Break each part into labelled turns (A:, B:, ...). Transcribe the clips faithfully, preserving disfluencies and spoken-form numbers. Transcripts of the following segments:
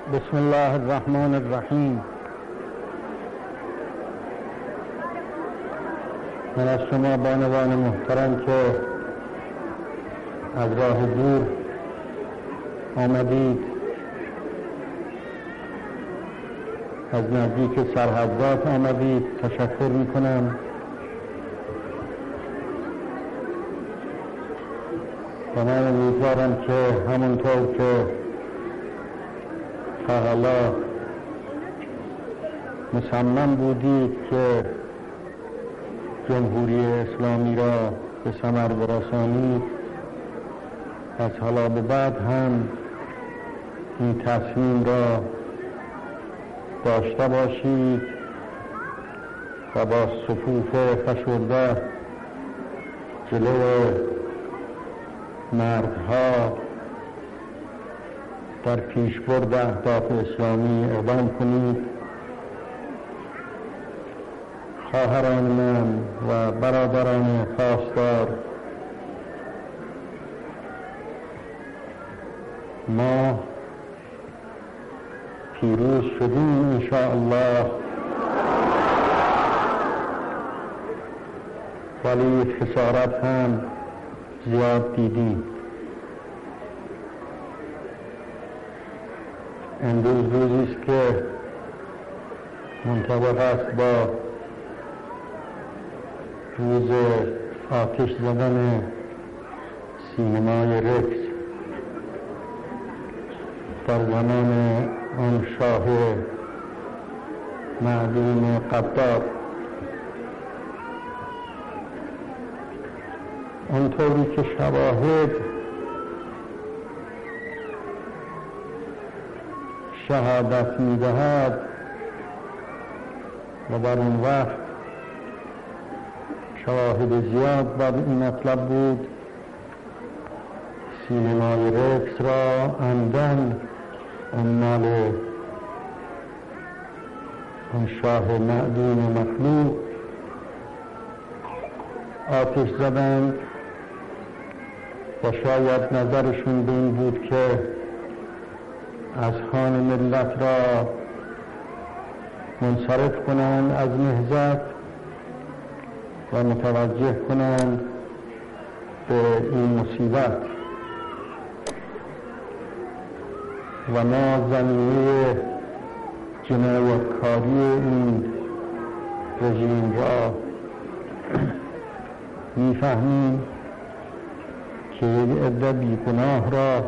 A: بسم الله الرحمن الرحیم. من از شما بانوان محترم که از راه دور آمدید، از نزدیک سرحدات آمدید تشکر می کنم. و من امیدوارم که همونطور که تا حالا مصمم بودید که جمهوری اسلامی را به ثمر برسانید، از حالا به بعد هم این تصمیم را داشته باشید و با صفوف فشرده جلو مردها در پیشبرد اهداف اسلامی اقدام کنید. خواهران من و برادران خواستار، ما پیروز شدیم انشاءالله، ولی خسارت هم زیاد دیدیم. امروز روزی است که منطبق است با روز آتش زدن سینمای رکس در زمان آن شاه معدوم غدار. آنطوری که شواهد شهادت می‌دهد و در اون وقت شواهد زیاد بر این مطلب بود، سینمای رکس را عمدن آن مال آن شاه معدوم مخلوق آتش زدند و شاید نظرشون به این بود که از خان ملت را منصرف کنند از نهضت و متوجه کنند به این مصیبت و ما زمینه جنایتکاری این رژیم را میفهمیم که یک عده بیگناه را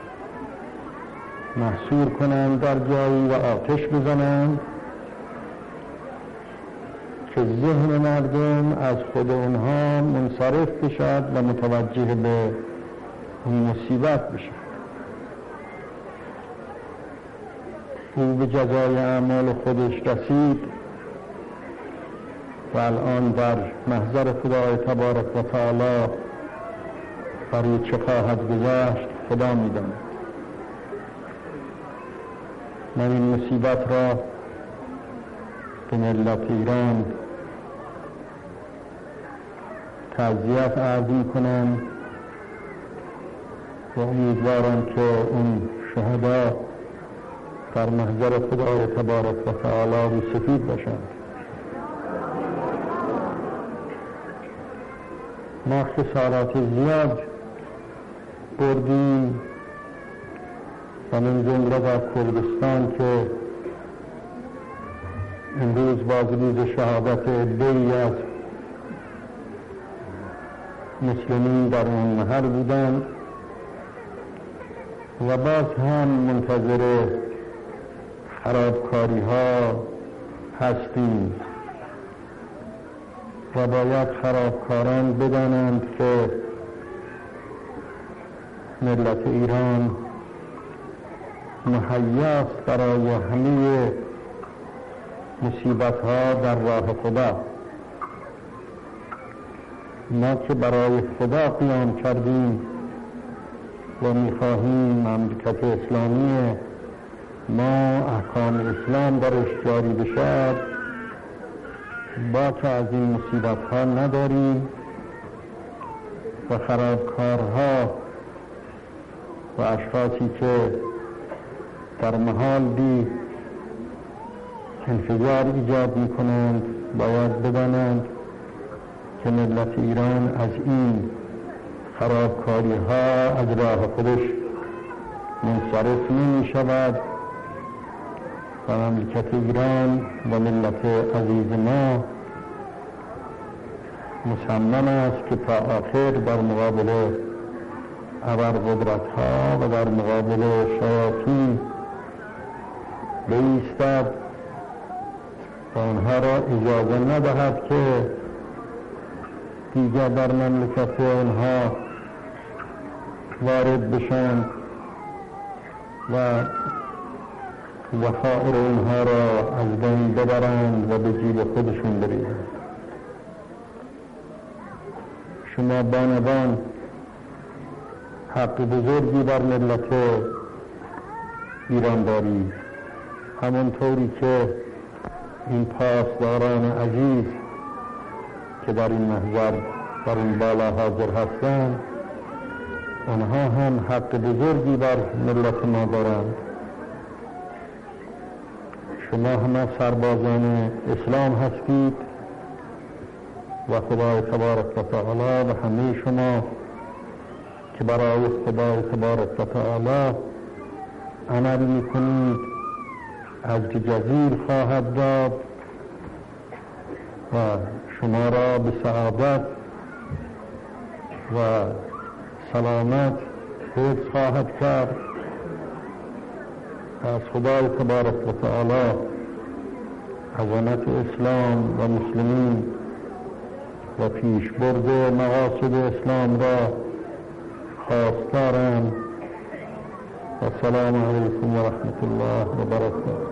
A: محصور کنند در جایی و آتش بزنند که ذهن مردم از خود اونها منصرف بشد و متوجه به این مصیبت بشد. او به جزای اعمال خودش رسید و الان در محضر خدای تبارک و تعالی برای چه خواهد گذشت خدا می‌داند. من این مصیبت را به ملت ایران تعزیت عرض می‌کنم و امیدوارم که اون شهدا در محضر خدای تبارک و تعالی رو سفید باشند. ما خسارات زیاد بردیم و من جمله در کردستان که امروز باز روز شهادت عده‌ای از مسلمین در اون محل بودند و باز هم منتظر خرابکاری ها هستیم و باید خرابکاران بدانند که ملت ایران مهیاست برای همه مصیبت ها در راه خدا. ما که برای خدا قیام کردیم و میخواهیم مملکت اسلامی ما احکام اسلام درش جاری بشد، با که از این مصیبت ها نداریم و خرابکارها و اشخاصی که در محالی انفجار ایجاد میکنند باید بدانند که ملت ایران از این خرابکاری ها از راه خودش منصرف نمی شود و مملکت ایران و ملت عزیز ما مصمم است که تا آخر در مقابل ابرقدرت ها و در مقابل شیاطین بایستد و آنها را اجازه ندهد که دیگر در مملکت آنها وارد بشند و ذخایر اونها را از بین ببرند و به جیب خودشون بریزند. شما بانوان حق بزرگی بر ملت ایران دارید، همونطوری که این پاسداران عزیز که در این محضر در این بالا حاضر هستند آنها هم حق بزرگی بر ملت ما دارند. شما همه سربازان اسلام هستید و خدای تبارک و تعالی و همه شما که برای خدای تبارک و تعالی عمل میکنید اجر جزیل خواهد داد و شما را به سعادت و سلامت حفظ خواهد کرد. از خدای تبارک و تعالی عظمت اسلام و مسلمین و پیشبرد مقاصد اسلام را خواستارم. و السلام علیکم و رحمت الله و برکاته.